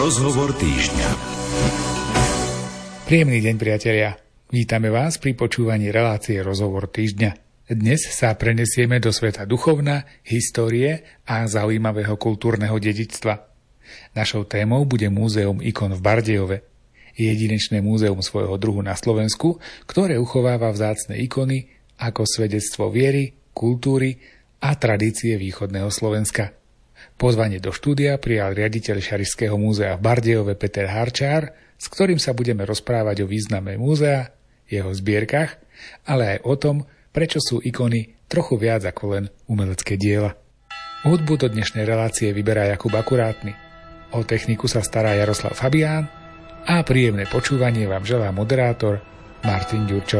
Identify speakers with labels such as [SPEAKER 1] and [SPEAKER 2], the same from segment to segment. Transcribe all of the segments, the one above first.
[SPEAKER 1] Rozhovor týždňa.
[SPEAKER 2] Príjemný deň, priatelia. Vítame vás pri počúvaní relácie Rozhovor týždňa. Dnes sa prenesieme do sveta duchovna, histórie a zaujímavého kultúrneho dedičstva. Našou témou bude Múzeum ikon v Bardejove. Jedinečné múzeum svojho druhu na Slovensku, ktoré uchováva vzácne ikony ako svedectvo viery, kultúry a tradície východného Slovenska. Pozvanie do štúdia prijal riaditeľ Šarišského múzea v Bardejove Peter Harčár, s ktorým sa budeme rozprávať o význame múzea, jeho zbierkach, ale aj o tom, prečo sú ikony trochu viac ako len umelecké diela. Hudbu do dnešnej relácie vyberá Jakub Akurátny. O techniku sa stará Jaroslav Fabián a príjemné počúvanie vám želá moderátor Martin Ďurčo.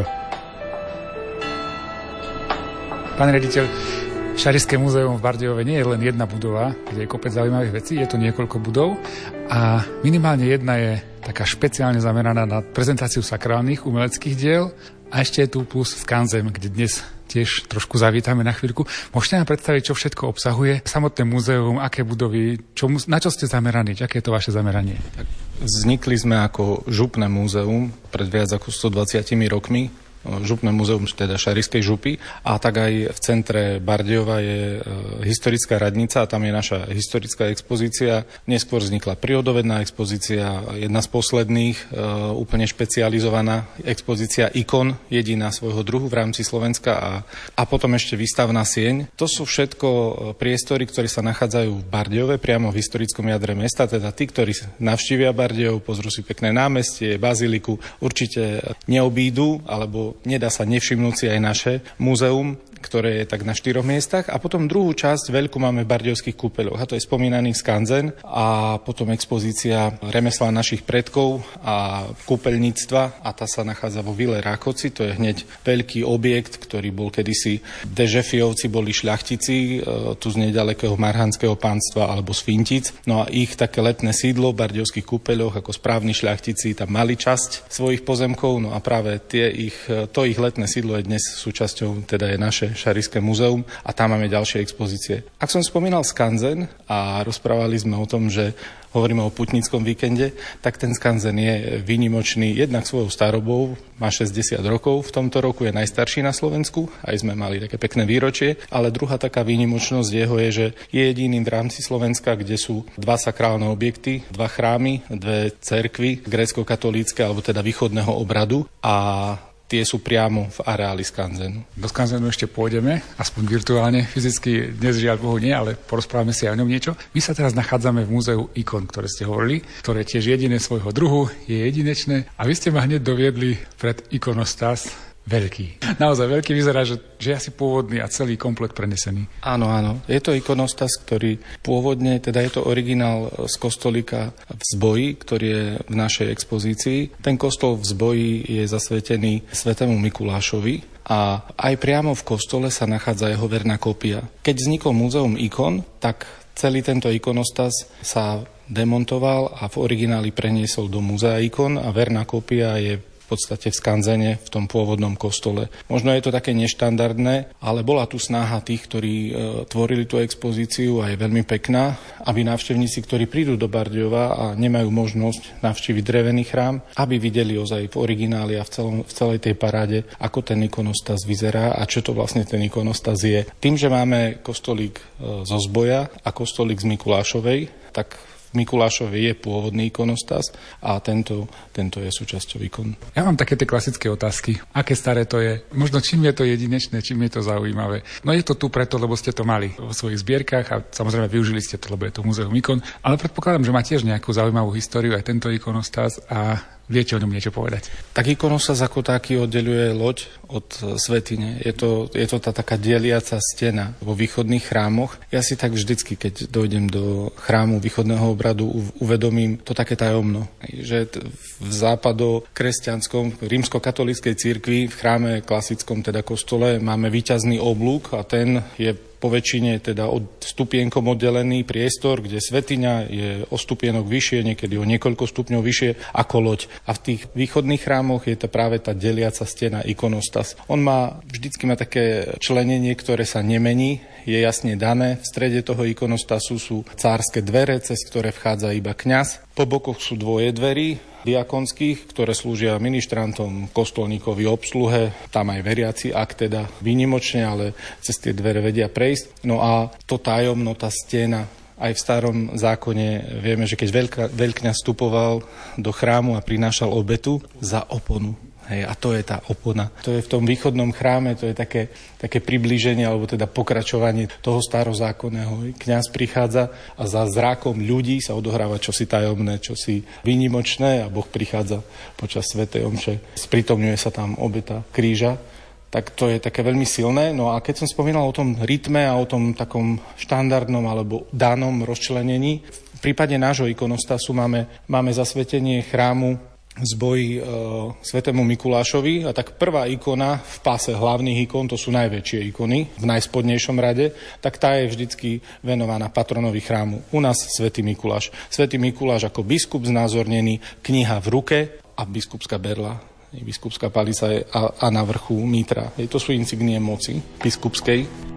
[SPEAKER 2] Pán riaditeľ, Šarišské múzeum v Bardejove nie je len jedna budova, kde je kopec zaujímavých vecí, je tu niekoľko budov a minimálne jedna je taká špeciálne zameraná na prezentáciu sakrálnych umeleckých diel a ešte je tu plus skanzen, kde dnes tiež trošku zavítame na chvíľku. Môžete nám predstaviť, čo všetko obsahuje samotné múzeum, aké budovy, na čo ste zameraní, aké je to vaše zameranie?
[SPEAKER 3] Vznikli sme ako župné múzeum pred viac ako 120 rokmi. Župné múzeum, teda Šarišskej župy, a tak aj v centre Bardejova je historická radnica a tam je naša historická expozícia. Neskôr vznikla prírodovedná expozícia, jedna z posledných, úplne špecializovaná expozícia ikon, jediná svojho druhu v rámci Slovenska a potom ešte výstavná sieň. To sú všetko priestory, ktoré sa nachádzajú v Bardejove, priamo v historickom jadre mesta, teda tí, ktorí navštívia Bardejov, pozrú si pekné námestie, baziliku, určite neobídu, alebo nedá sa nevšimnúť si aj naše múzeum, ktoré je tak na 4 miestach. A potom druhú časť veľkú máme v Bardejovských kúpeľoch. A to je spomínaný skanzen a potom expozícia remesla našich predkov a kúpeľníctva. A tá sa nachádza vo Vile Rákoci. To je hneď veľký objekt, ktorý bol kedysi Dežefiovci, boli šľachtici tu z nedalekého Marhanského pánstva alebo z Fintic. No a ich také letné sídlo v Bardejovských kúpeľoch ako správni šľachtici tam mali časť svojich pozemkov. No a práve to ich letné sídlo je dnes súčasťou, teda je naše Šarišské múzeum a tam máme ďalšie expozície. Ak som spomínal skanzen a rozprávali sme o tom, že hovoríme o putnickom víkende, tak ten skanzen je výnimočný jednak svojou starobou, má 60 rokov, v tomto roku je najstarší na Slovensku, aj sme mali také pekné výročie, ale druhá taká výnimočnosť jeho je, že je jediným v rámci Slovenska, kde sú 2 sakrálne objekty, 2 chrámy, 2 cerkvy, grécko-katolícke alebo teda východného obradu a tie sú priamo v areáli skanzenu.
[SPEAKER 2] Do skanzenu ešte pôjdeme, aspoň virtuálne, fyzicky dnes žiaľ Bohu nie, ale porozprávame si aj o ňom niečo. My sa teraz nachádzame v múzeu ikon, ktoré ste hovorili, ktoré tiež jediné svojho druhu, je jedinečné a vy ste ma hneď doviedli pred ikonostas. Veľký. Naozaj veľký, vyzerá, že je asi pôvodný a celý komplet prenesený.
[SPEAKER 3] Áno. Je to ikonostas, ktorý pôvodne, teda je to originál z kostolíka v Zboji, ktorý je v našej expozícii. Ten kostol v Zboji je zasvetený svätému Mikulášovi a aj priamo v kostole sa nachádza jeho verná kópia. Keď vznikol múzeum ikon, tak celý tento ikonostas sa demontoval a v origináli preniesol do múzea ikon a verná kópia je v podstate v skanzene v tom pôvodnom kostole. Možno je to také neštandardné, ale bola tu snaha tých, ktorí tvorili tú expozíciu a je veľmi pekná, aby návštevníci, ktorí prídu do Bardejova a nemajú možnosť navštíviť drevený chrám, aby videli ozaj v origináli a v celej tej paráde, ako ten ikonostas vyzerá a čo to vlastne ten ikonostas je. Tým, že máme kostolík zo Zboja a kostolík z Mikulášovej, tak v Mikulášovi je pôvodný ikonostas a tento je súčasťou ikon.
[SPEAKER 2] Ja mám také tie klasické otázky. Aké staré to je? Možno čím je to jedinečné, čím je to zaujímavé? No je to tu preto, lebo ste to mali vo svojich zbierkach a samozrejme využili ste to, lebo je to múzeum ikon, ale predpokladám, že má tiež nejakú zaujímavú históriu aj tento ikonostas a viete o ňom niečo povedať? Tak
[SPEAKER 3] ikonostas ako taký oddeľuje loď od svätyne. Je to tá taká deliaca stena vo východných chrámoch. Ja si tak vždycky, keď dojdem do chrámu východného obradu, uvedomím to také tajomno, že v západokresťanskom rímskokatolíckej cirkvi v chráme klasickom, teda kostole, máme víťazný oblúk a ten je po väčšine teda od stupienkom oddelený priestor, kde svätyňa je o stupienok vyššie, niekedy o niekoľko stupňov vyššie ako loď. A v tých východných chrámoch je to práve tá deliaca stena ikonostas. Vždycky má také členenie, ktoré sa nemení. je jasne dané. V strede toho ikonostasu sú cárske dvere, cez ktoré vchádza iba kňaz. Po bokoch sú dvoje dverí diakonských, ktoré slúžia ministrantom, kostolníkovi, obsluhe, tam aj veriaci, ak teda výnimočne, ale cez tie dvere vedia prejsť. No a to tajomno, tá stena, aj v starom zákone vieme, že keď veľkňaz vstupoval do chrámu a prinášal obetu za oponu. Hej, a to je tá opona. To je v tom východnom chráme, to je také priblíženie, alebo teda pokračovanie toho starozákonného. Kňaz prichádza a za zrakom ľudí sa odohráva čosi tajomné, čosi výnimočné a Boh prichádza počas svätej omše. Sprítomňuje sa tam obeta kríža. Tak to je také veľmi silné. No a keď som spomínal o tom rytme a o tom takom štandardnom alebo danom rozčlenení, v prípade nášho ikonostasu máme zasvetenie chrámu z boji svätému Mikulášovi a tak prvá ikona v páse hlavných ikon, to sú najväčšie ikony v najspodnejšom rade, tak tá je vždycky venovaná patronovi chrámu. U nás svätý Mikuláš. Svätý Mikuláš ako biskup znázornený, kniha v ruke a biskupská berla, biskupská palica a na vrchu mitra. To sú insignie moci biskupskej.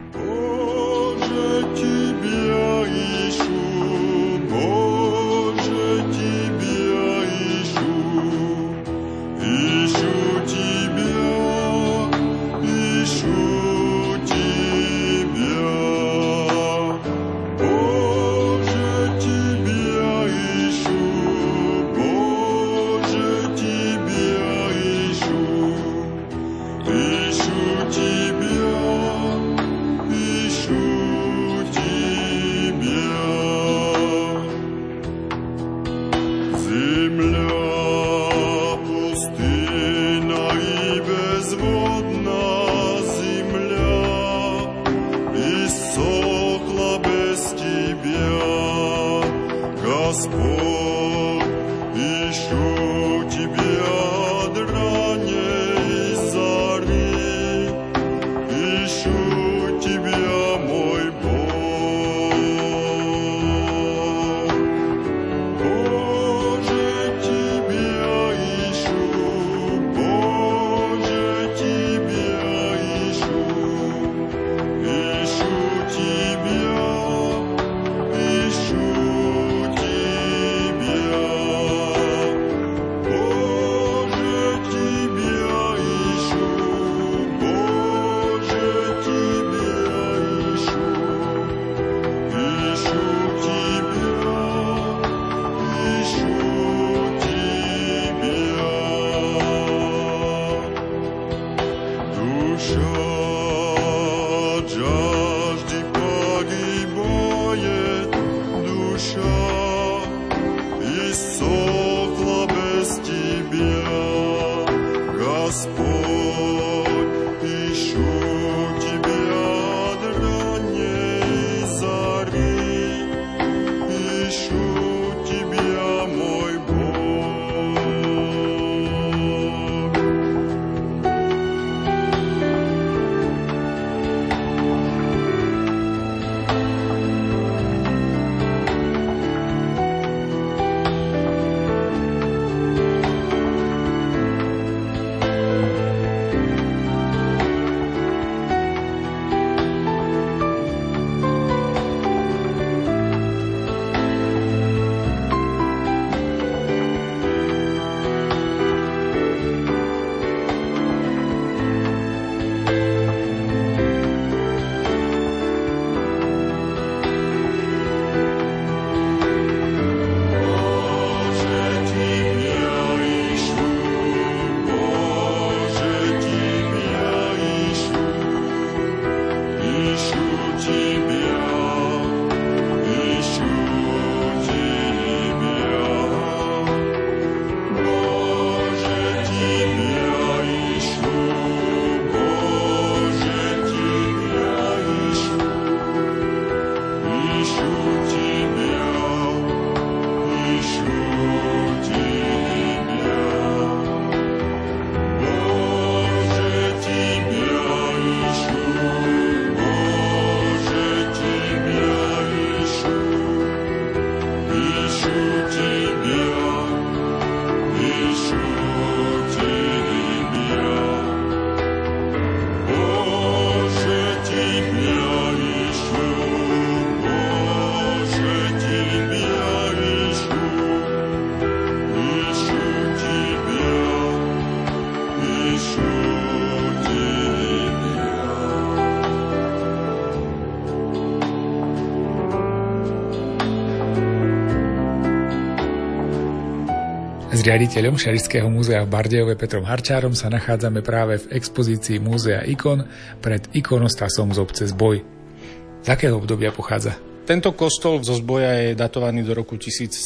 [SPEAKER 2] S riaditeľom Šarišského múzea v Bardejove Petrom Harčárom sa nachádzame práve v expozícii Múzea ikon pred ikonostasom z obce Zboj. Z akého obdobia pochádza?
[SPEAKER 3] Tento kostol zo Zboja je datovaný do roku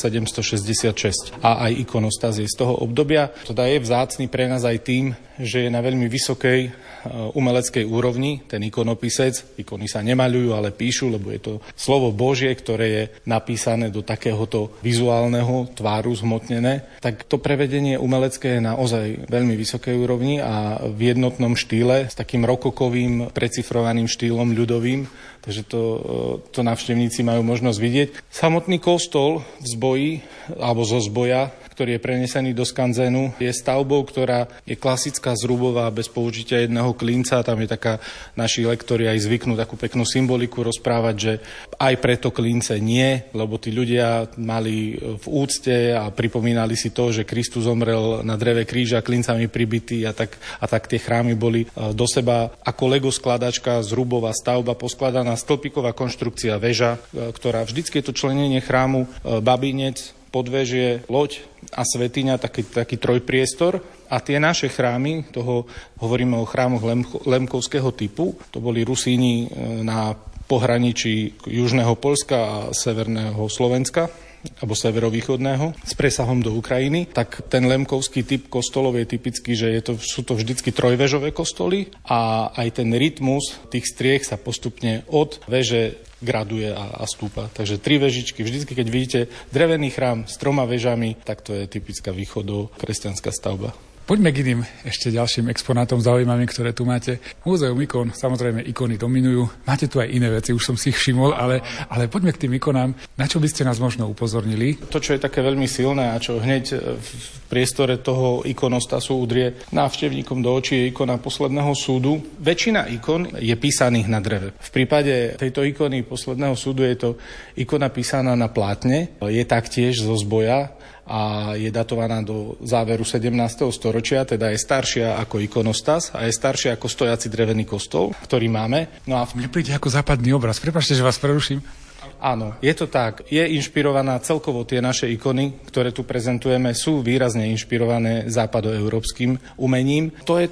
[SPEAKER 3] 1766 a aj ikonostas je z toho obdobia. Teda je vzácny pre nás aj tým, že je na veľmi vysokej umeleckej úrovni, ten ikonopisec. Ikony sa nemaľujú, ale píšu, lebo je to slovo Božie, ktoré je napísané do takéhoto vizuálneho tváru zhmotnené. Tak to prevedenie umelecké je naozaj veľmi vysokej úrovni a v jednotnom štýle s takým rokokovým precifrovaným štýlom ľudovým. Takže to návštevníci majú možnosť vidieť. Samotný kostol v Zboji, alebo zo Zboja, ktorý je prenesený do skanzénu, je stavbou, ktorá je klasická zrubová, bez použitia jedného klinca. Tam je taká, naši lektori aj zvyknú takú peknú symboliku rozprávať, že aj preto klince nie, lebo tí ľudia mali v úcte a pripomínali si to, že Kristus zomrel na dreve kríža klincami pribitý a tak tie chrámy boli do seba ako Lego skladačka, zrubová stavba, poskladaná stĺpiková konštrukcia, väža, ktorá vždycky je to členenie chrámu, babinec, podvežie, loď a svätyňa, taký trojpriestor. A tie naše chrámy, hovoríme o chrámoch lemkovského typu, to boli Rusíni na pohraničí južného Poľska a severného Slovenska, alebo severovýchodného, s presahom do Ukrajiny, tak ten lemkovský typ kostolov je typický, že sú to vždycky trojvežové kostoly a aj ten rytmus tých striech sa postupne od veže graduje a stúpa. Takže 3 vežičky. Vždycky, keď vidíte drevený chrám s 3 vežami, tak to je typická východokresťanská stavba.
[SPEAKER 2] Poďme k iným ešte ďalším exponátom zaujímavým, ktoré tu máte. Múzeum ikon, samozrejme ikony dominujú. Máte tu aj iné veci, už som si ich všimol, ale poďme k tým ikonám. Na čo by ste nás možno upozornili?
[SPEAKER 3] To, čo je také veľmi silné a čo hneď v priestore toho ikonostasu udrie návštevníkom do očí, je ikona Posledného súdu. Väčšina ikon je písaných na dreve. V prípade tejto ikony Posledného súdu je to ikona písaná na plátne. Je taktiež zo Zboja a je datovaná do záveru 17. storočia, teda je staršia ako ikonostas a je staršia ako stojaci drevený kostol, ktorý máme. No a
[SPEAKER 2] mne príde ako západný obraz. Prepáčte, že vás preruším.
[SPEAKER 3] Áno, je to tak. Je inšpirovaná celkovo tie naše ikony, ktoré tu prezentujeme, sú výrazne inšpirované západoeurópskym umením.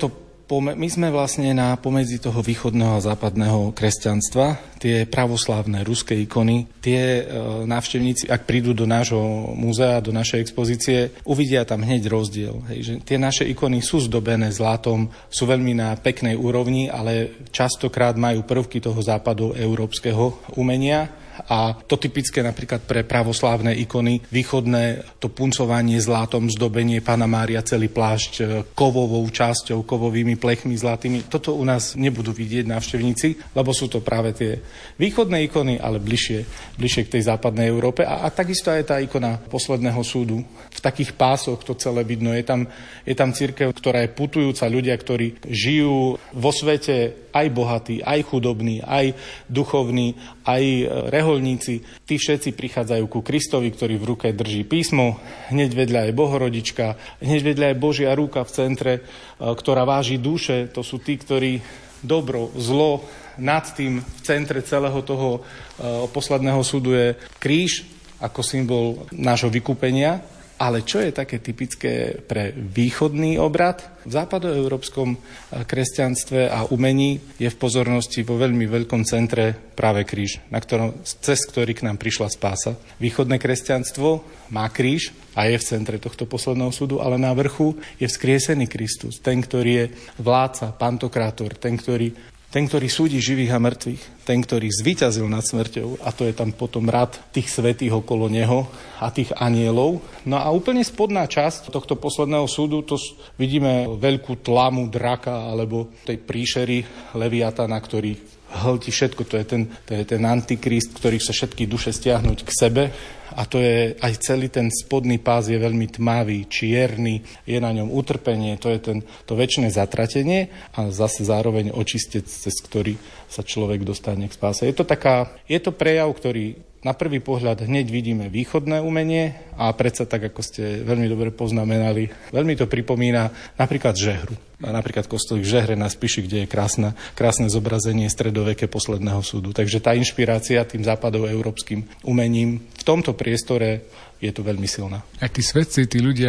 [SPEAKER 3] My sme vlastne na pomedzi toho východného a západného kresťanstva. Tie pravoslávne ruské ikony, tie návštevníci, ak prídu do nášho múzea, do našej expozície, uvidia tam hneď rozdiel. Hej, že tie naše ikony sú zdobené zlatom, sú veľmi na peknej úrovni, ale častokrát majú prvky toho západoeurópskeho umenia. A to typické napríklad pre pravoslávne ikony, východné, to puncovanie zlatom, zdobenie Panna Mária, celý plášť kovovou časťou, kovovými plechmi zlatými. Toto u nás nebudú vidieť návštevníci, lebo sú to práve tie východné ikony, ale bližšie k tej západnej Európe. A takisto aj tá ikona Posledného súdu. V takých pásoch to celé vidno. Je tam cirkev, ktorá je putujúca, ľudia, ktorí žijú vo svete aj bohatí, aj chudobní, aj duchovní, aj reholníci. Tí všetci prichádzajú ku Kristovi, ktorý v ruke drží písmo. Hneď vedľa je Bohorodička, hneď vedľa je Božia ruka v centre, ktorá váži duše. To sú tí, ktorí dobro, zlo, nad tým v centre celého toho Posledného súdu je kríž ako symbol nášho vykúpenia. Ale čo je také typické pre východný obrad? V západoeurópskom kresťanstve a umení je v pozornosti vo veľmi veľkom centre práve kríž, cez ktorý k nám prišla spása. Východné kresťanstvo má kríž a je v centre tohto Posledného súdu, ale na vrchu je vzkriesený Kristus, ten, ktorý je vládca, pantokrátor, ten, ktorý súdi živých a mŕtvych, ten, ktorý zvíťazil nad smrťou, a to je tam potom rad tých svätých okolo neho a tých anielov. No a úplne spodná časť tohto Posledného súdu, to vidíme veľkú tlamu draka alebo tej príšery Leviatana, ktorý hltí všetko. To je ten antikrist, ktorý chce všetky duše stiahnuť k sebe. A to je aj celý ten spodný pás je veľmi tmavý, čierny, je na ňom utrpenie, to je to večné zatratenie a zase zároveň očistec, cez ktorý sa človek dostane k spáse. Je to prejav, ktorý na prvý pohľad hneď vidíme východné umenie a predsa tak, ako ste veľmi dobre poznamenali, veľmi to pripomína napríklad Žehru. Napríklad kostolík v Žehre na Spiši, kde je krásne zobrazenie stredoveké Posledného súdu. Takže tá inšpirácia tým západoeurópskym umením v tomto priestore je tu veľmi silná.
[SPEAKER 2] A tí svetci, tí ľudia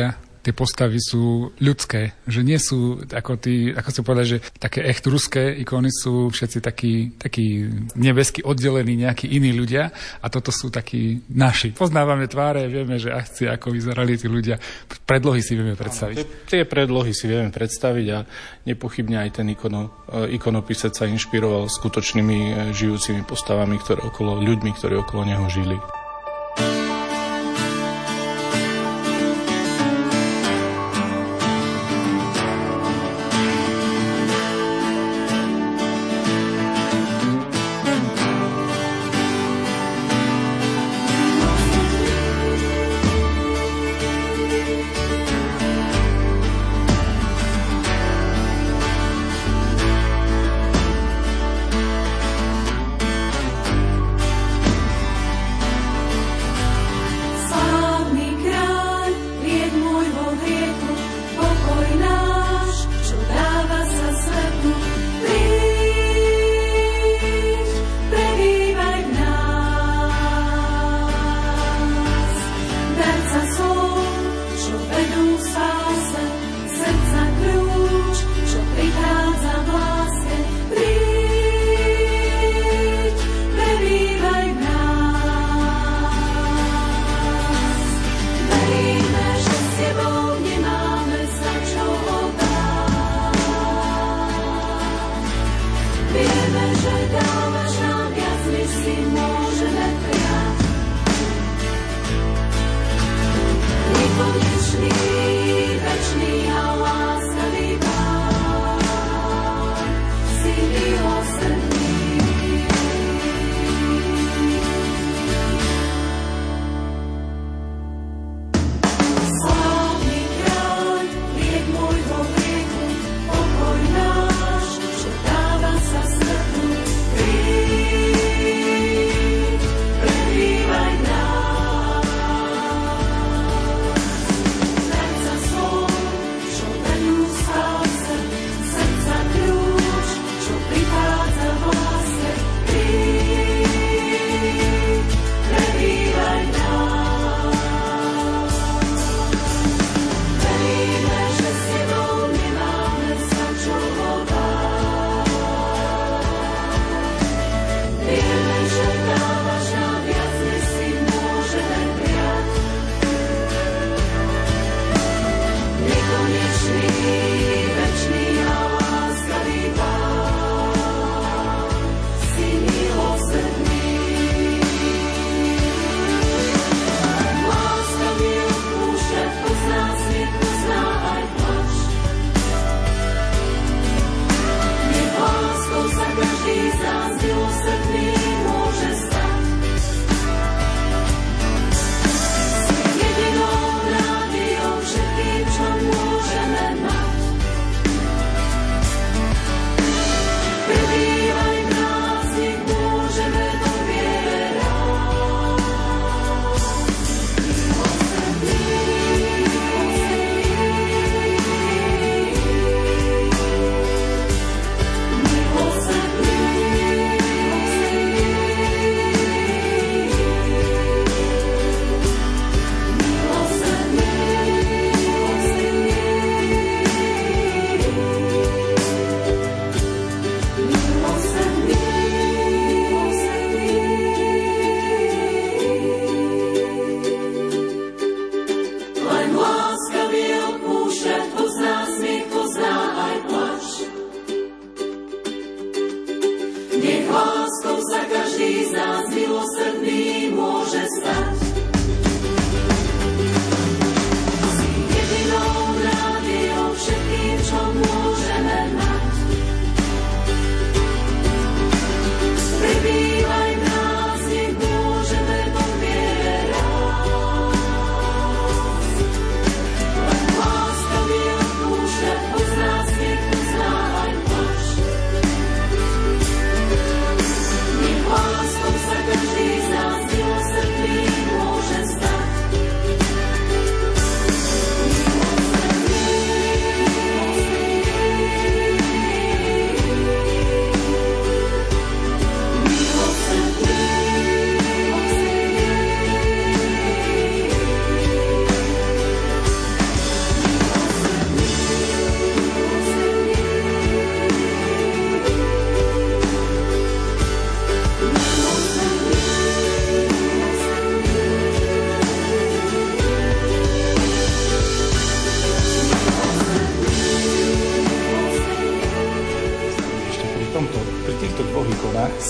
[SPEAKER 2] tie postavy sú ľudské, že nie sú ako sa povedať, že také echt ruské ikony sú všetci takí nebeský oddelení nejakí iní ľudia a toto sú takí naši. Poznávame tváre, vieme, že akcie, ako vyzerali tí ľudia, predlohy si vieme predstaviť.
[SPEAKER 3] Tie predlohy si vieme predstaviť a nepochybne aj ten ikonopisec sa inšpiroval skutočnými žijúcimi postavami, ľuďmi, ktorí okolo neho žili.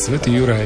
[SPEAKER 2] Svätý Juraj.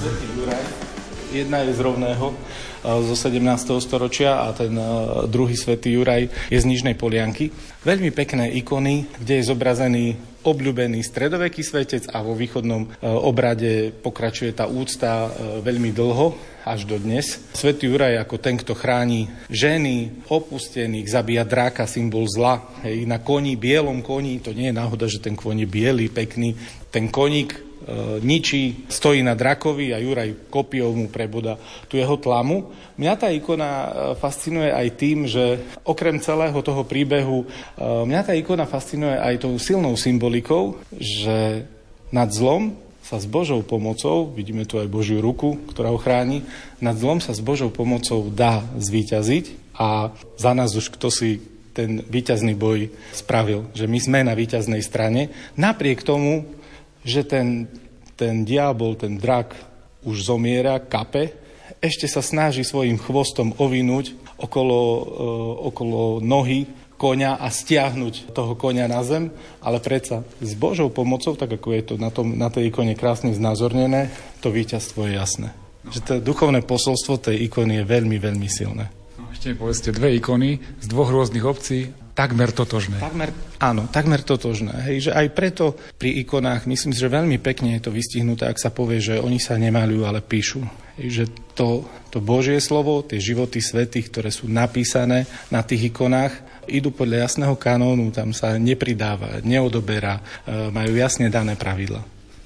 [SPEAKER 3] Jedna je z Rovného zo 17. storočia a ten druhý Svätý Juraj je z Nižnej Polianky. Veľmi pekné ikony, kde je zobrazený obľúbený stredoveký svetec a vo východnom obrade pokračuje tá úcta veľmi dlho až do dnes. Svätý Juraj ako ten, kto chráni ženy, opustených, zabíja dráka, symbol zla. Hej, na koni, bielom koni, to nie je náhoda, že ten kôň je biely, pekný. Ten koník ničí, stojí na drakovi a Juraj kopiou mu preboda tú jeho tlamu. Mňa tá ikona fascinuje aj tým, že okrem celého toho príbehu, mňa tá ikona fascinuje aj tou silnou symbolikou, že nad zlom sa s Božou pomocou, vidíme tu aj Božiu ruku, ktorá ho chráni, nad zlom sa s Božou pomocou dá zvíťaziť a za nás už kto si ten víťazný boj spravil, že my sme na víťaznej strane, napriek tomu, že ten diabol, ten drak už zomiera, kape, ešte sa snaží svojim chvostom ovinúť okolo nohy koňa a stiahnuť toho koňa na zem, ale predsa s Božou pomocou, tak ako je to na tej ikone krásne znázornené, to víťazstvo je jasné. Že to duchovné posolstvo tej ikony je veľmi, veľmi silné.
[SPEAKER 2] Ešte mi povedzte, dve ikony z dvoch rôznych obcí, takmer totožné.
[SPEAKER 3] Takmer totožné. Hej, že aj preto pri ikonách, myslím si, že veľmi pekne je to vystihnuté, ak sa povie, že oni sa nemaľujú, ale píšu. Hej, že to Božie slovo, tie životy svätých, ktoré sú napísané na tých ikonách, idú podľa jasného kanónu, tam sa nepridáva, neodoberá, majú jasne dané pravidla.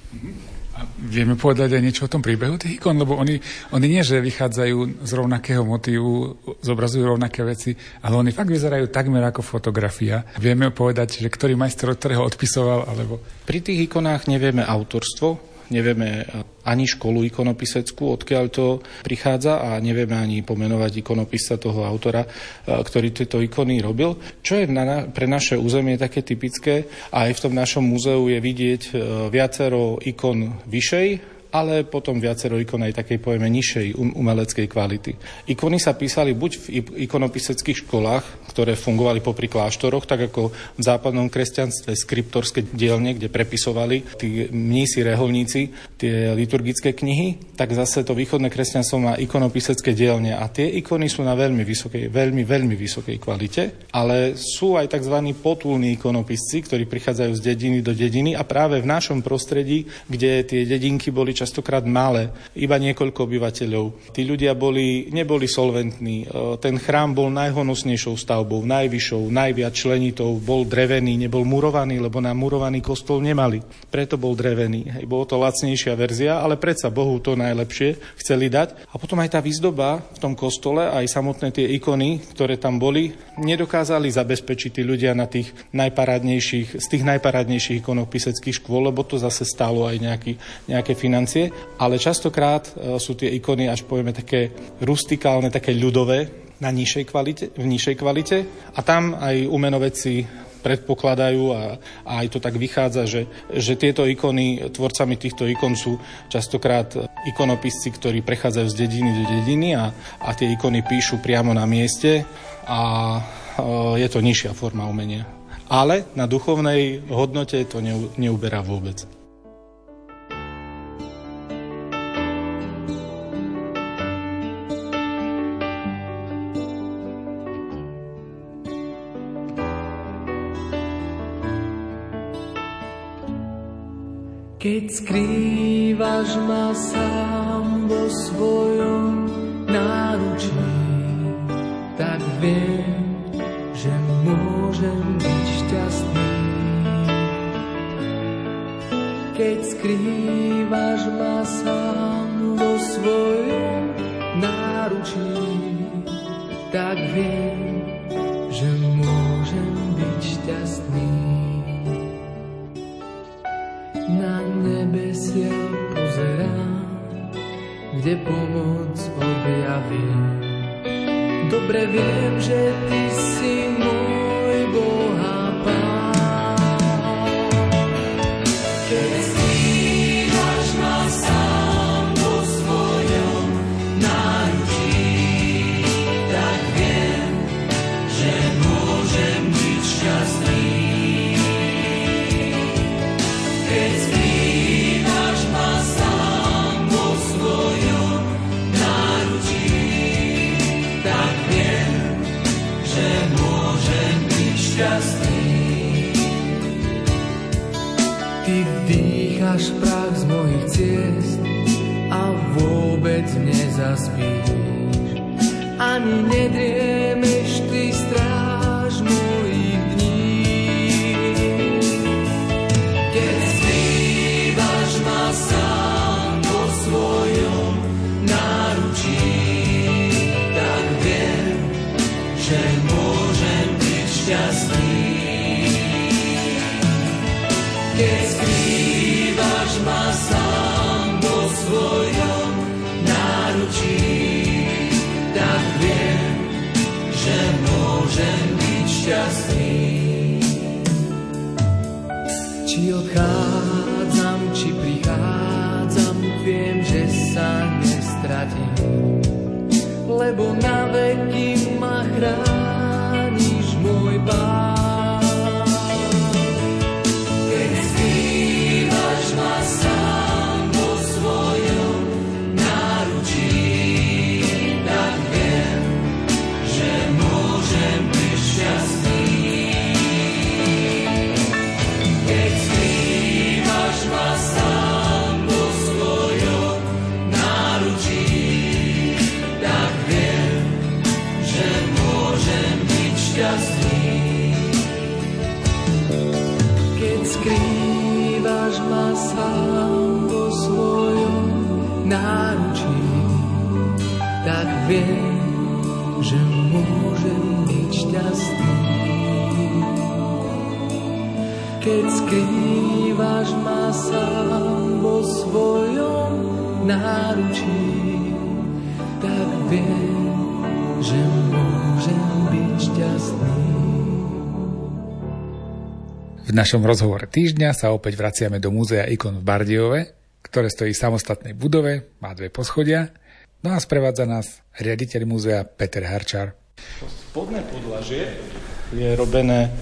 [SPEAKER 2] A vieme povedať aj niečo o tom príbehu tých ikon, lebo oni nie, že vychádzajú z rovnakého motívu, zobrazujú rovnaké veci, ale oni fakt vyzerajú takmer ako fotografia. Vieme povedať, že ktorý majster, od ktorého odpisoval, alebo...
[SPEAKER 3] Pri tých ikonách nevieme autorstvo, nevieme ani školu ikonopiseckú, odkiaľ to prichádza a nevieme ani pomenovať ikonopisca toho autora, ktorý tieto ikony robil. Čo je pre naše územie také typické, a aj v tom našom múzeu je vidieť viacero ikon vyššej, ale potom viacero ikon aj takej pojme nižšej umeleckej kvality. Ikony sa písali buď v ikonopiseckých školách, ktoré fungovali popri kláštoroch, tak ako v západnom kresťanstve skriptorské dielne, kde prepisovali tí mnísi, reholníci tie liturgické knihy, tak zase to východné kresťanstvo má ikonopisecké dielne a tie ikony sú na veľmi vysokej kvalite, ale sú aj tzv. Potulní ikonopisci, ktorí prichádzajú z dediny do dediny a práve v našom prostredí, kde tie dedinky boli častokrát malé, iba niekoľko obyvateľov. Tí ľudia neboli solventní. Ten chrám bol najhonosnejšou stavbou, najvyššou, najviac členitou, bol drevený, nebol murovaný, lebo na murovaný kostol nemali. Preto bol drevený. Bolo to lacnejšia verzia, ale predsa Bohu to najlepšie chceli dať. A potom aj tá výzdoba v tom kostole, aj samotné tie ikony, ktoré tam boli, nedokázali zabezpečiť tí ľudia z tých najparádnejších ikonopiseckých škôl, lebo to zase stálo aj nejaké financie. Ale častokrát sú tie ikony až povieme také rustikálne, také ľudové v nižšej kvalite a tam aj umenovedci predpokladajú a aj to tak vychádza, že tieto ikony, tvorcami týchto ikon sú častokrát ikonopisci, ktorí prechádzajú z dediny do dediny a tie ikony píšu priamo na mieste a je to nižšia forma umenia. Ale na duchovnej hodnote to neuberá vôbec.
[SPEAKER 1] Keď skrývaš ma sám vo svojom náručí, tak viem, že môžem byť šťastný. Keď skrývaš ma sám vo svojom náručí, tak viem, že môžem byť šťastný. Na nebesia pozerám, kde pomoc objavím. Dobre viem, že ty si môj Boh a Pán. Keď skrývaš ma sám vo svojom náručí, tak viem, že môžem byť šťastný. Keď skrývaš ma sám Vytraš prach z mojich ciest a vôbec nezaspíš. Ani nedriemeš, ty stráž mojich dní. Keď skrývaš ma sám vo svojom náručí, tak viem, že môžem byť šťastný. Keď skrývaš ma sám vo svojom náručí, tak viem, že môžem byť šťastný. Či odchádzam, či prichádzam, viem, že sa nestratím, lebo na veky ma chrániš, môj Pán. Keď skrývaš ma sám vo svojom náručí, tak viem, že môžem byť šťastný. Keď skrývaš ma sám vo svojom náručí, tak viem, že môžem byť šťastný. Keď skrývaš ma sám vo svojom náručí, tak viem, že môžem byť šťastný. Keď skrývaš ma sám vo svojom náručí, tak viem, že môžem byť šťastný.
[SPEAKER 2] V našom rozhovore týždňa sa opäť vraciame do Múzea ikon v Bardejove, ktoré stojí v samostatnej budove, má 2 poschodia. No a sprevádza nás riaditeľ múzea Peter Harčar.
[SPEAKER 3] Spodné podlažie je robené,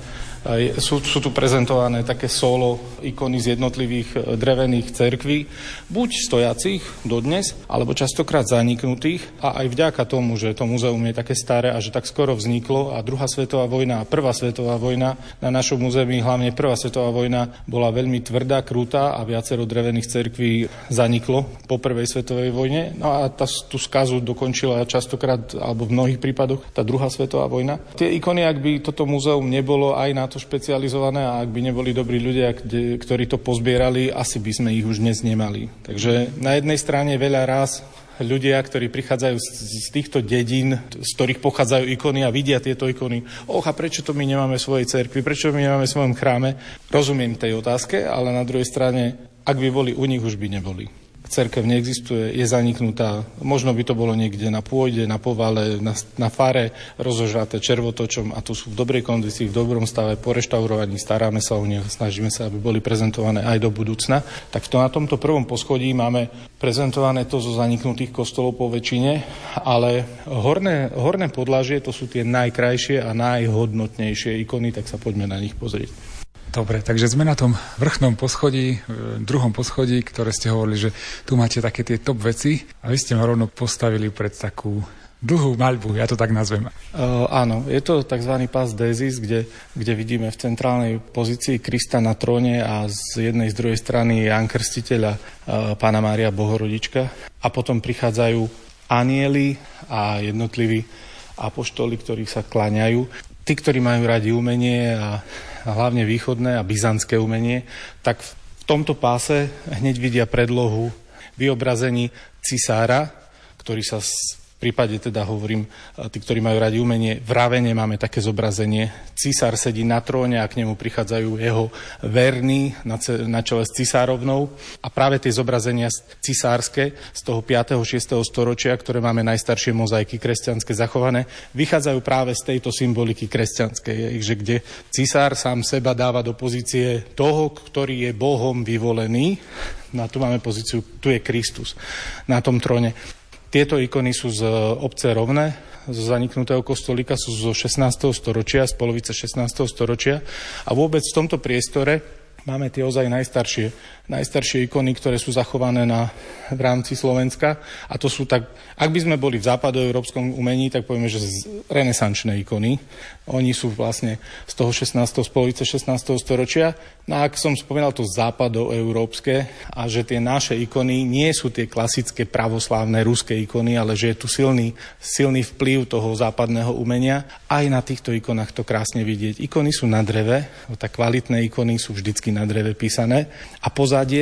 [SPEAKER 3] sú tu prezentované také solo ikony z jednotlivých drevených cerkví, buď stojacích dodnes, alebo častokrát zaniknutých. A aj vďaka tomu, že to múzeum je také staré a že tak skoro vzniklo a druhá svetová vojna a prvá svetová vojna na našom území, hlavne prvá svetová vojna, bola veľmi tvrdá, krutá a viacero drevených cerkví zaniklo po prvej svetovej vojne. No a tú skazu dokončila častokrát, alebo v mnohých prípadoch, tá druhá svetová vojna. Tie ikony, ak by toto múzeum nebolo aj na to špecializované a ak by neboli dobrí ľudia, ktorí to pozbierali, asi by sme ich už dnes nemali. Takže na jednej strane veľa raz ľudia, ktorí prichádzajú z týchto dedín, z ktorých pochádzajú ikony a vidia tieto ikony, a prečo to my nemáme v svojej cerkvi, prečo my nemáme v svojom chráme, rozumiem tej otázke, ale na druhej strane, ak by boli u nich, už by neboli. Cerkev neexistuje, je zaniknutá. Možno by to bolo niekde na pôde, na povale, na fare, rozožraté červotočom a tu sú v dobrej kondícii, v dobrom stave, po reštaurovaní, staráme sa o nich, snažíme sa, aby boli prezentované aj do budúcna. Tak na tomto prvom poschodí máme prezentované to zo zaniknutých kostolov po väčšine, ale horné podlažie, to sú tie najkrajšie a najhodnotnejšie ikony, tak sa poďme na nich pozrieť.
[SPEAKER 2] Dobre, takže sme na tom vrchnom poschodí, druhom poschodí, ktoré ste hovorili, že tu máte také tie top veci a vy ste ma rovno postavili pred takú dlhú maľbu, ja to tak nazvem.
[SPEAKER 3] Áno, je to tzv. Pás Dézis, kde vidíme v centrálnej pozícii Krista na tróne a z jednej z druhej strany Ján Krstiteľ a Panna Mária Bohorodička. A potom prichádzajú anjeli a jednotliví apoštoli, ktorí sa kláňajú. Tí, ktorí majú radi umenie a hlavne východné a byzantské umenie, tak v tomto páse hneď vidia predlohu vyobrazení cisára, ktorý sa v prípade teda hovorím, tí, ktorí majú radi umenie, v Ravene máme také zobrazenie. Cisár sedí na tróne a k nemu prichádzajú jeho verní na čele s cisárovnou. A práve tie zobrazenia cisárske z toho 5. 6. storočia, ktoré máme najstaršie mozaiky kresťanské zachované, vychádzajú práve z tejto symboliky kresťanskej, že kde cisár sám seba dáva do pozície toho, ktorý je Bohom vyvolený. No a tu máme pozíciu, tu je Kristus na tom tróne. Tieto ikony sú z obce Rovné, zo zaniknutého kostolíka, sú zo 16. storočia, z polovice 16. storočia a vôbec v tomto priestore Máme tie ozaj najstaršie ikony, ktoré sú zachované v rámci Slovenska. A to sú tak, ak by sme boli v západoeurópskom umení, tak povieme, že renesančné ikony. Oni sú vlastne z toho 16. polovice 16. storočia. No a ak som spomínal to západoeurópske a že tie naše ikony nie sú tie klasické pravoslávne ruské ikony, ale že je tu silný vplyv toho západného umenia. Aj na týchto ikonách to krásne vidieť. Ikony sú na dreve, tak kvalitné ikony sú vždycky na dreve písané a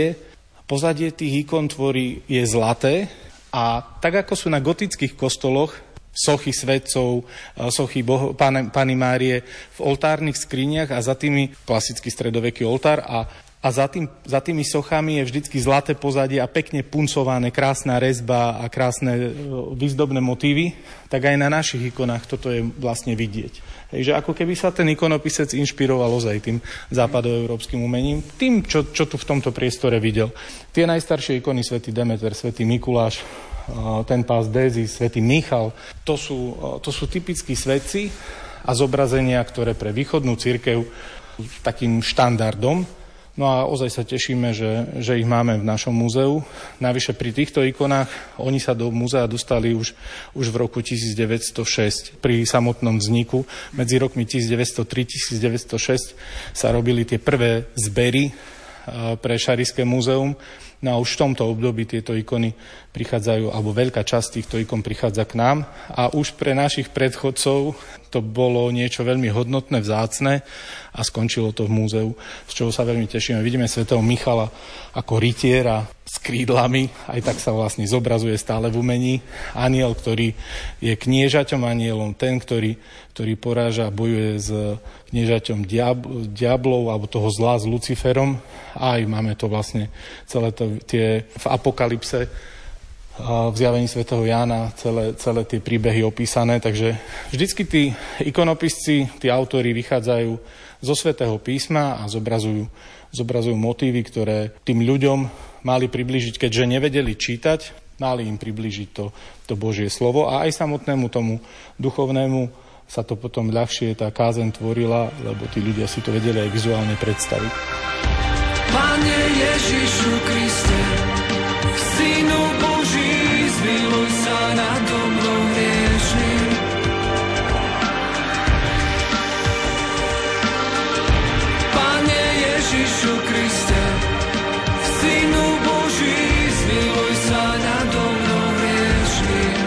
[SPEAKER 3] pozadie tých ikon je zlaté a tak ako sú na gotických kostoloch sochy svätcov, sochy Panny Márie v oltárnych skriniach a za tými klasický stredoveký oltár a za tými sochami je vždycky zlaté pozadie a pekne puncované, krásna rezba a krásne výzdobné motívy, tak aj na našich ikonách toto je vlastne vidieť. Takže ako keby sa ten ikonopisec inšpiroval ozaj tým západoeurópskym umením, tým, čo tu v tomto priestore videl. Tie najstaršie ikony svätý Demeter, svätý Mikuláš, ten pás Dézis, svätý Michal, to sú typickí svätci a zobrazenia, ktoré pre východnú cirkev takým štandardom. No a ozaj sa tešíme, že ich máme v našom múzeu. Navyše pri týchto ikonách, oni sa do múzea dostali už v roku 1906. Pri samotnom vzniku medzi rokmi 1903-1906 sa robili tie prvé zbery pre Šarišské múzeum. No a už v tomto období tieto ikony prichádzajú, alebo veľká časť týchto ikon prichádza k nám a už pre našich predchodcov to bolo niečo veľmi hodnotné, vzácne a skončilo to v múzeu, z čoho sa veľmi tešíme. Vidíme svätého Michala ako rytiera s krídlami, aj tak sa vlastne zobrazuje stále v umení. Anjel, ktorý je kniežaťom anielom, ten, ktorý poráža a bojuje s kniežaťom diablov alebo toho zla s Luciferom. Aj máme to vlastne celé v Apokalypse, v zjavení svätého Jána celé tie príbehy opísané, takže vždycky tí ikonopisci, tí autori vychádzajú zo svätého písma a zobrazujú motívy, ktoré tým ľuďom mali priblížiť, keďže nevedeli čítať, mali im priblížiť to Božie slovo a aj samotnému tomu duchovnému sa to potom ľahšie tá kázeň tvorila, lebo tí ľudia si to vedeli aj vizuálne predstaviť.
[SPEAKER 1] Pane Ježišu Kriste, Synu Boží, zmiluj sa nado mnou hriešným. Pane Ježišu Kriste, Synu Boží, zmiluj sa nado mnou hriešným.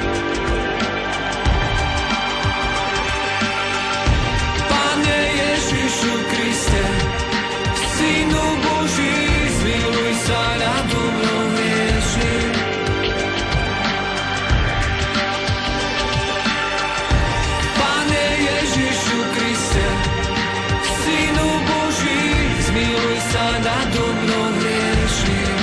[SPEAKER 1] Pane Ježišu Kriste, Synu Boží, zmiluj sa nado mnou hriešným. Pane Ježišu Kriste, Synu Boží, zmiluj sa nado mnou hriešným.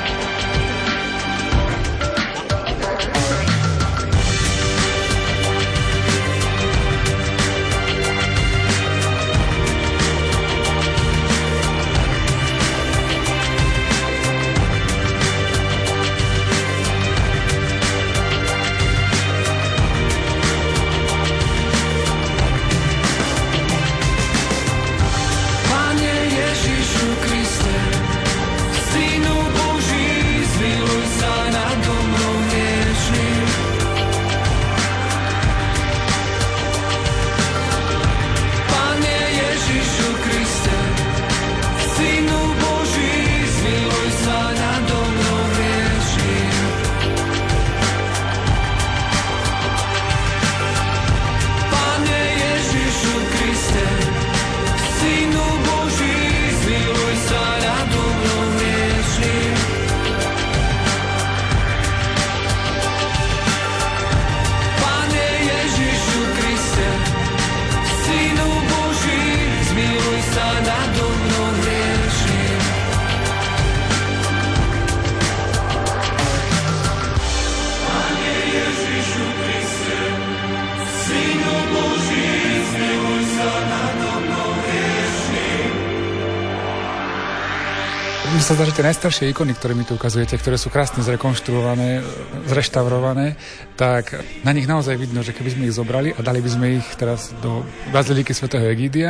[SPEAKER 2] Mne sa zdá, že tie najstaršie ikony, ktoré mi tu ukazujete, ktoré sú krásne zrekonštruované, zreštaurované, tak na nich naozaj vidno, že keby sme ich zobrali a dali by sme ich teraz do baziliky svätého Egídia,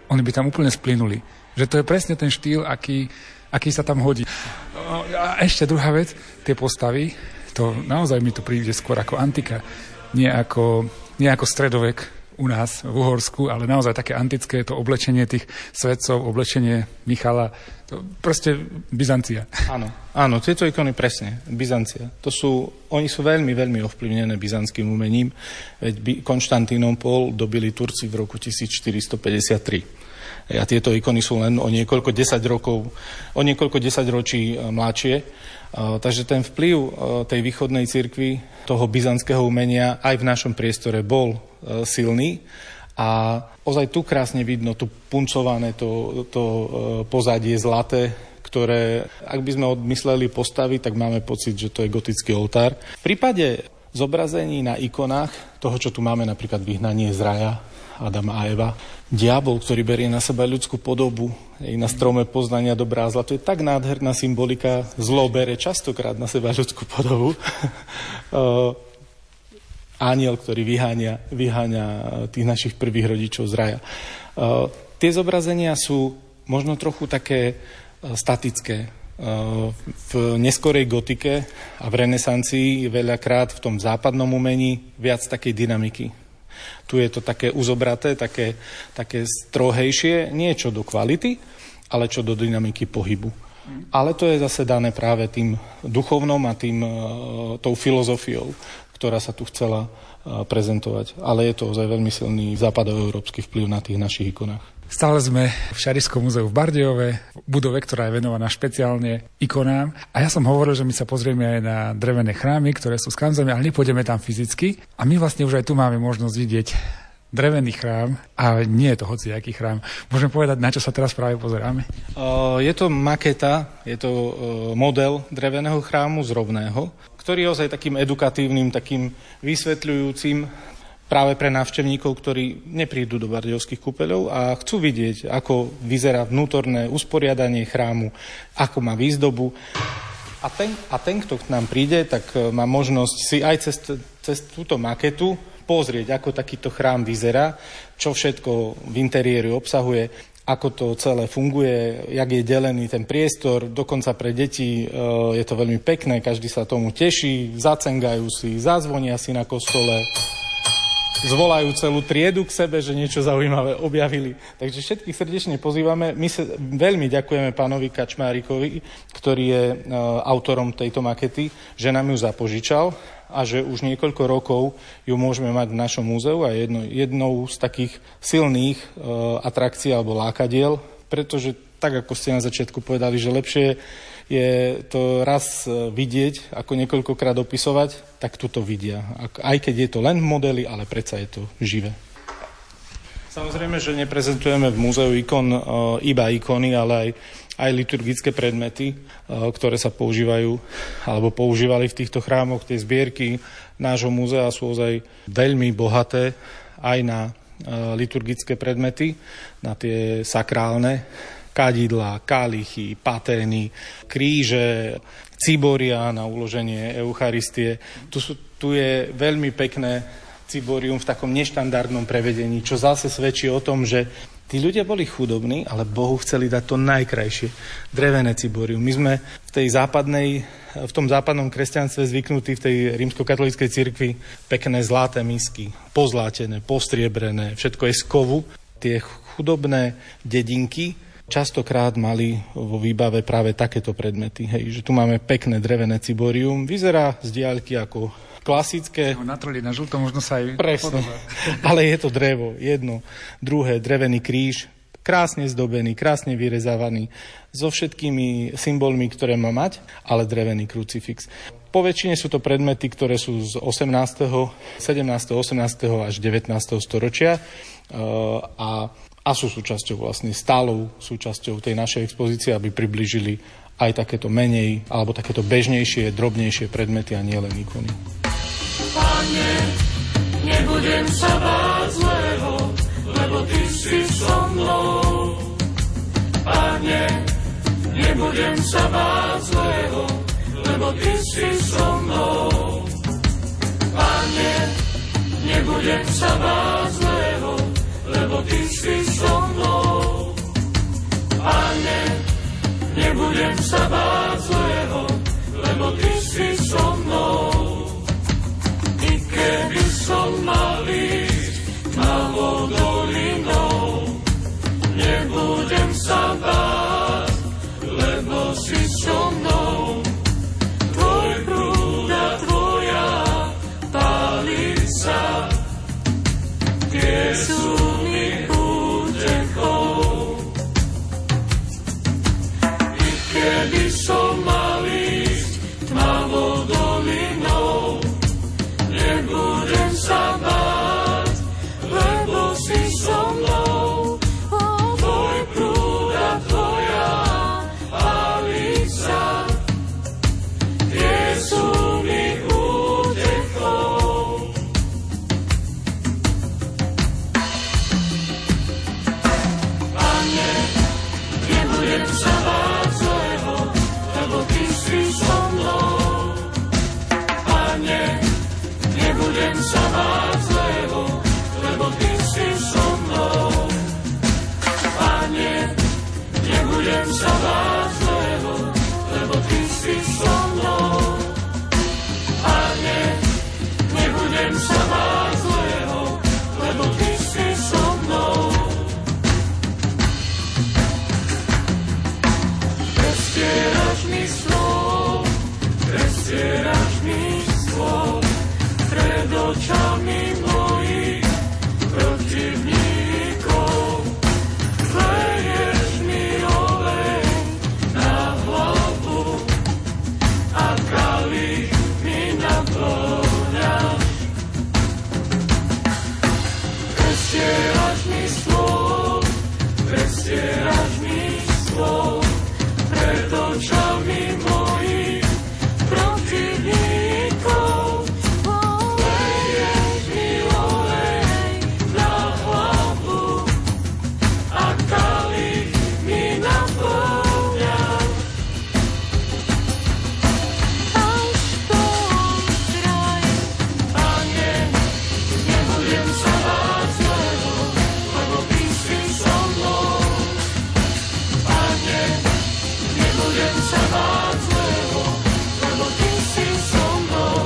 [SPEAKER 2] oni by tam úplne splynuli. Že to je presne ten štýl, aký sa tam hodí. A ešte druhá vec, tie postavy, to naozaj mi to príde skôr ako antika, nie ako stredovek u nás v Uhorsku, ale naozaj také antické, to oblečenie tých svetcov, oblečenie Michala, to proste Byzancia.
[SPEAKER 3] Áno, tieto ikony presne, Byzancia. Oni sú veľmi, veľmi ovplyvnené byzantským umením, veď Konštantínopol dobili Turci v roku 1453. A tieto ikony sú len o niekoľko desaťročí mladšie. Takže ten vplyv tej východnej cirkvi, toho byzantského umenia aj v našom priestore bol silný. A ozaj tu krásne vidno to puncované, to pozadie zlaté, ktoré, ak by sme odmysleli postavy, tak máme pocit, že to je gotický oltár. V prípade zobrazení na ikonách, toho, čo tu máme, napríklad vyhnanie z raja, Adama a Eva, diabol, ktorý berie na seba ľudskú podobu, na strome poznania dobrá a zla, to je tak nádherná symbolika, zlo bere častokrát na seba ľudskú podobu. Aniel, ktorý vyháňa tých našich prvých rodičov z raja. Tie zobrazenia sú možno trochu také statické. V neskorej gotike a v renesancii veľakrát v tom západnom umení viac takej dynamiky. Tu je to také uzobraté, také strohejšie, nie čo do kvality, ale čo do dynamiky pohybu. Ale to je zase dané práve tým duchovnom a tou filozofiou, ktorá sa tu chcela prezentovať. Ale je to ozaj veľmi silný západoeurópsky vplyv na tých našich ikonách.
[SPEAKER 2] Stále sme v Šarískom múzeu v Bardejove, v budove, ktorá je venovaná špeciálne ikonám. A ja som hovoril, že my sa pozrieme aj na drevené chrámy, ktoré sú s kanzami, ale nepôjdeme tam fyzicky. A my vlastne už aj tu máme možnosť vidieť drevený chrám, ale nie je to hociaký chrám. Môžeme povedať, na čo sa teraz práve pozeráme?
[SPEAKER 3] Je to maketa, je to model dreveného chrámu z rovného, ktorý je ozaj takým edukatívnym, takým vysvetľujúcim práve pre návštevníkov, ktorí neprídu do Bardejovských kúpeľov a chcú vidieť, ako vyzerá vnútorné usporiadanie chrámu, ako má výzdobu. A ten, kto k nám príde, tak má možnosť si aj cez túto maketu pozrieť, ako takýto chrám vyzerá, čo všetko v interiéri obsahuje, ako to celé funguje, jak je delený ten priestor, dokonca pre deti je to veľmi pekné, každý sa tomu teší, zacengajú si, zazvonia si na kostole, zvolajú celú triedu k sebe, že niečo zaujímavé objavili. Takže všetkých srdečne pozývame. My sa veľmi ďakujeme pánovi Kačmárikovi, ktorý je autorom tejto makety, že nám ju zapožičal a že už niekoľko rokov ju môžeme mať v našom múzeu a jednou z takých silných atrakcií alebo lákadiel, pretože tak, ako ste na začiatku povedali, že lepšie je to raz vidieť, ako niekoľkokrát opisovať, tak tuto vidia. Aj keď je to len modely, ale predsa je to živé. Samozrejme, že neprezentujeme v múzeu iba ikony, ale aj liturgické predmety, ktoré sa používajú alebo používali v týchto chrámoch. Tie zbierky nášho múzea sú ozaj veľmi bohaté aj na liturgické predmety, na tie sakrálne kadidlá, kalichy, patény, kríže, ciboria na uloženie Eucharistie. Tu je veľmi pekné ciborium v takom neštandardnom prevedení, čo zase svedčí o tom, že tí ľudia boli chudobní, ale Bohu chceli dať to najkrajšie, drevené ciborium. My sme v tom západnom kresťanstve zvyknutí v tej rímskokatolíckej cirkvi pekné zlaté misky, pozlátené, postriebrené, všetko je z kovu. Tie chudobné dedinky častokrát mali vo výbave práve takéto predmety. Hej, že tu máme pekné drevené ciborium. Vyzerá z diaľky ako klasické.
[SPEAKER 2] Natreli na žlto, možno sa aj
[SPEAKER 3] presne. Ale je to drevo. Jedno, druhé, drevený kríž. Krásne zdobený, krásne vyrezávaný. So všetkými symbolmi, ktoré má mať, ale drevený krucifix. Po väčšine sú to predmety, ktoré sú z 18., 17., 18. až 19. storočia. A sú súčasťou, vlastne stálou súčasťou tej našej expozície, aby priblížili aj takéto menej, alebo takéto bežnejšie, drobnejšie predmety a nie len ikony.
[SPEAKER 1] Pane, nebudem sa báť zlého, lebo Ty si so mnou. Pane, nebudem sa báť zlého, lebo Ty si so mnou. Pane, nebudem sa báť zlého, lebo Ty si so mnou. nebudem sa báť zlého, lebo ty si so mnou. I keby som mal ísť tmavou dolinou, nebudem sa báť, lebo si so mnou. Tvoj prúd a tvoja palica, tie sú mi útechou. I keby som mal ísť tmavou dolinou, nebudem sa báť, lebo si so mnou. Tvoj prúd a tvoja palica, tie sú mi útechou. Pane, nebudem sa báť zlého, lebo ty si so mnou. Pane, nebudem sa báť zlého, lebo ty si so mnou. Pane, nebudem sa báť zlého, lebo ty si so mnou. Pane, nebudem sa báť zlého, lebo ty si so mnou. Prestieraš mi slov, prestieraš mi slov, pred očami mojich protivníkov. Vleješ mi olej na hlavu a kalich mi naplňaš. Prestieraš mi slov, prestieraš mi slov, pred očami mojich protivníkov. Vleješ mi olej na hlavu a kalich mi naplňaš. Až po kraj, Pane, nebudem sa báť zlého, lebo ty si so mnou. Pane, nebudem sa báť zlého, lebo ty si so mnou.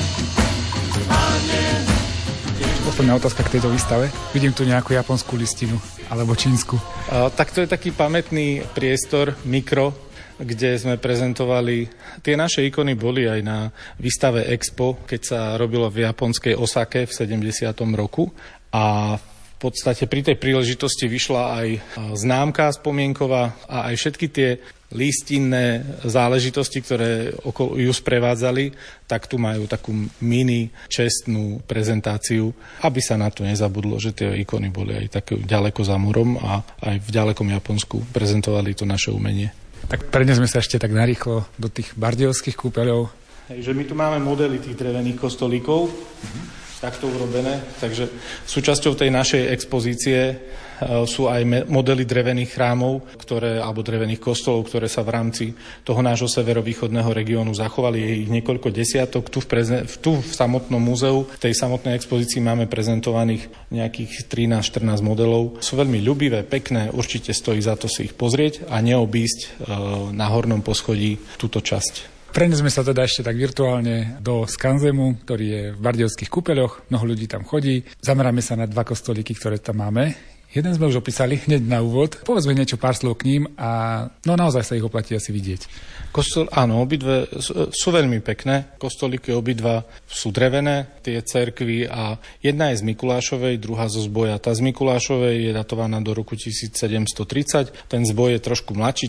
[SPEAKER 1] Pane,
[SPEAKER 2] Posledná otázka k tejto výstave. Vidím tu nejakú japonskú listinu, alebo čínsku.
[SPEAKER 3] Tak to je taký pamätný priestor, mikro, kde sme prezentovali. Tie naše ikony boli aj na výstave Expo, keď sa robilo v japonskej Osake v 70. roku. A v podstate pri tej príležitosti vyšla aj známka spomienková a aj všetky tie listinné záležitosti, ktoré okolo ju sprevádzali, tak tu majú takú mini čestnú prezentáciu, aby sa na to nezabudlo, že tie ikony boli aj tak ďaleko za morom a aj v ďalekom Japonsku prezentovali to naše umenie.
[SPEAKER 2] Tak prenesme sa ešte tak narýchlo do tých bardejovských kúpeľov.
[SPEAKER 3] Takže my tu máme modely tých drevených kostolíkov, takto urobené, takže súčasťou tej našej expozície sú aj modely drevených chrámov, alebo drevených kostolov, ktoré sa v rámci toho nášho severovýchodného regiónu zachovali. Je ich niekoľko desiatok. Tu v samotnom múzeu, v tej samotnej expozícii máme prezentovaných nejakých 13-14 modelov. Sú veľmi ľubivé, pekné, určite stojí za to si ich pozrieť a neobísť na hornom poschodí túto časť.
[SPEAKER 2] Prenesme sa teda ešte tak virtuálne do Skanzemu, ktorý je v Bardejovských kúpeľoch. Mnoho ľudí tam chodí. Zameráme sa na 2 kostolíky, ktoré tam máme. Jeden sme už opísali hneď na úvod. Povedzme niečo, pár slov k ním a naozaj sa ich oplatí asi vidieť.
[SPEAKER 3] Áno, obidve sú veľmi pekné. Kostolíky obidva sú drevené, tie cerkvy, a jedna je z Mikulášovej, druhá zo Zboja. Tá z Mikulášovej je datovaná do roku 1730, ten Zboj je trošku mladší,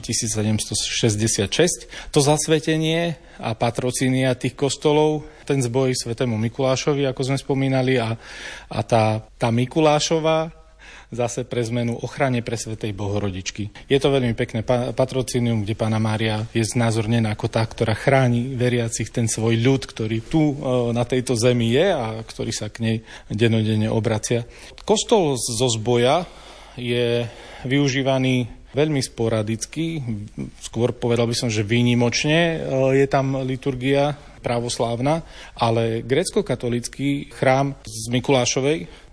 [SPEAKER 3] 1766. To zasvetenie a patrocínia tých kostolov, ten Zboj svätému Mikulášovi, ako sme spomínali, a tá Mikulášova zase pre zmenu ochrane pre svätej Bohorodičky. Je to veľmi pekné patrocínium, kde Panna Mária je znázornená ako tá, ktorá chráni veriacich, ten svoj ľud, ktorý tu na tejto zemi je a ktorý sa k nej dennodenne obracia. Kostol zo Zboja je využívaný veľmi sporadicky, skôr povedal by som, že výnimočne je tam liturgia pravoslávna, ale grécko-katolícky chrám z Mikulášovej,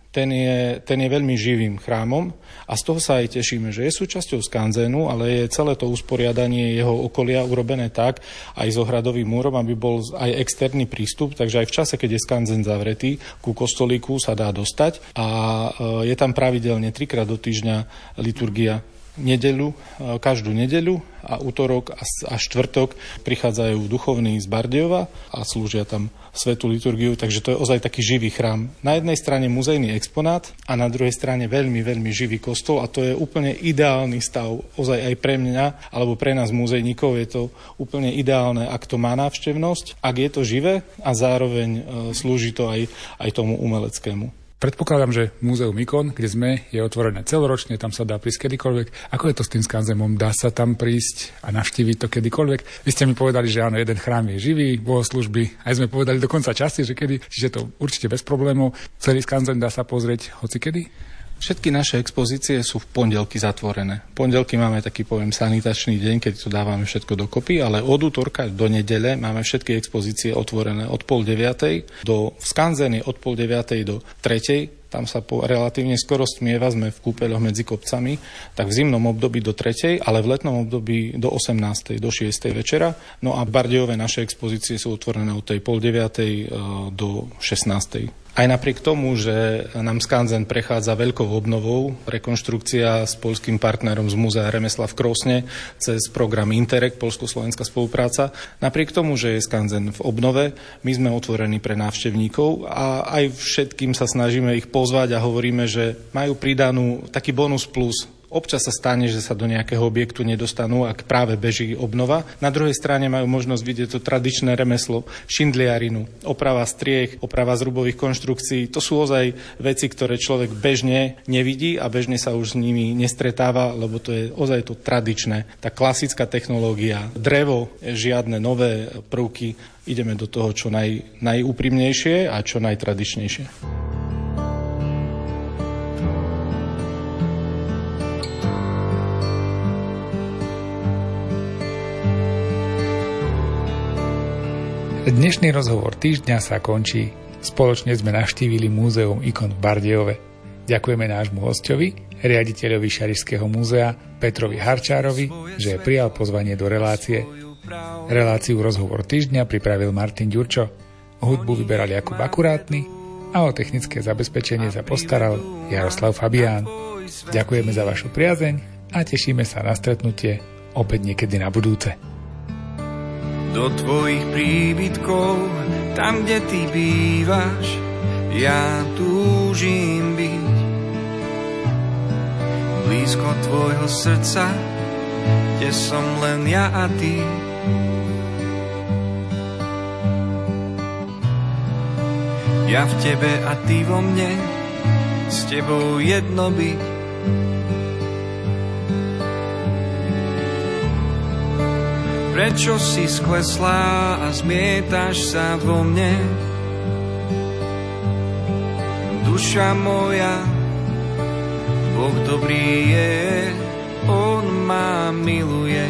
[SPEAKER 3] ten je veľmi živým chrámom a z toho sa aj tešíme, že je súčasťou skanzénu, ale je celé to usporiadanie jeho okolia urobené tak, aj s ohradovým múrom, aby bol aj externý prístup, takže aj v čase, keď je skanzén zavretý, ku kostolíku sa dá dostať a je tam pravidelne 3-krát do týždňa liturgia. Nedeľu, každú nedeľu a utorok a štvrtok prichádzajú duchovní z Bardejova a slúžia tam svätú liturgiu, takže to je ozaj taký živý chrám. Na jednej strane muzejný exponát a na druhej strane veľmi, veľmi živý kostol a to je úplne ideálny stav, ozaj aj pre mňa, alebo pre nás muzejníkov je to úplne ideálne, ak to má návštevnosť, ak je to živé a zároveň slúži to aj tomu umeleckému.
[SPEAKER 2] Predpokladám, že Múzeum Ikon, kde sme, je otvorené celoročne, tam sa dá prísť kedykoľvek. Ako je to s tým skanzénom? Dá sa tam prísť a navštíviť to kedykoľvek? Vy ste mi povedali, že áno, jeden chrám je živý, bohoslúžby, aj sme povedali dokonca časti, že kedy, čiže to určite bez problémov. Celý skanzén dá sa pozrieť hocikedy?
[SPEAKER 3] Všetky naše expozície sú v pondelky zatvorené. V pondelky máme taký, sanitačný deň, keď to dávame všetko dokopy, ale od útorka do nedele máme všetky expozície otvorené od 8:30 do skanzény od 8:30 do 3:00. Tam sa relatívne skoro stmieva, sme v kúpeľoch medzi kopcami, tak v zimnom období do 3:00, ale v letnom období do 18:00, do 6:00 večera. No a v Bardejove naše expozície sú otvorené od tej 8:30 do 16:00. Aj napriek tomu, že nám skanzen prechádza veľkou obnovou, rekonštrukcia s poľským partnerom z Múzea remesla v Krosne cez program Interreg, poľsko-slovenská spolupráca, napriek tomu, že je skanzen v obnove, my sme otvorení pre návštevníkov a aj všetkým sa snažíme ich pozvať a hovoríme, že majú pridanú taký bonus plus. Občas sa stane, že sa do nejakého objektu nedostanú, ak práve beží obnova. Na druhej strane majú možnosť vidieť to tradičné remeslo, šindliarinu, oprava striech, oprava zrubových konštrukcií. To sú ozaj veci, ktoré človek bežne nevidí a bežne sa už s nimi nestretáva, lebo to je ozaj to tradičné. Tá klasická technológia, drevo, žiadne nové prvky. Ideme do toho čo najúprimnejšie a čo najtradičnejšie.
[SPEAKER 2] Dnešný rozhovor týždňa sa končí. Spoločne sme navštívili Múzeum Ikon v Bardejove. Ďakujeme nášmu hosťovi, riaditeľovi Šarišského múzea Petrovi Harčárovi, že prijal pozvanie do relácie. Reláciu Rozhovor týždňa pripravil Martin Ďurčo. Hudbu vyberal Jakub Akurátny a o technické zabezpečenie sa postaral Jaroslav Fabián. Ďakujeme za vašu priazeň a tešíme sa na stretnutie opäť niekedy na budúce.
[SPEAKER 4] Do tvojich príbytkov, tam, kde ty bývaš, ja túžim byť. Blízko tvojho srdca, kde som len ja a ty. Ja v tebe a ty vo mne, s tebou jedno byť. Prečo si skleslá a zmietaš sa vo mne? Duša moja, Boh dobrý je, On ma miluje.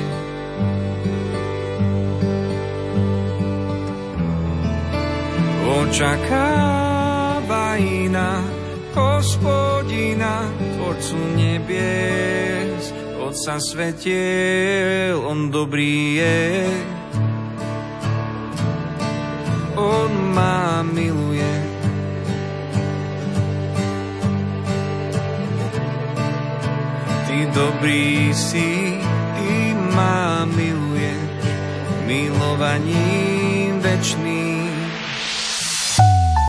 [SPEAKER 4] Očakávaj na Hospodina, Tvorcu nebies, Otca svetiel, On dobrý je, On ma miluje. Ty dobrý si, Ty ma miluješ, milovaním večným.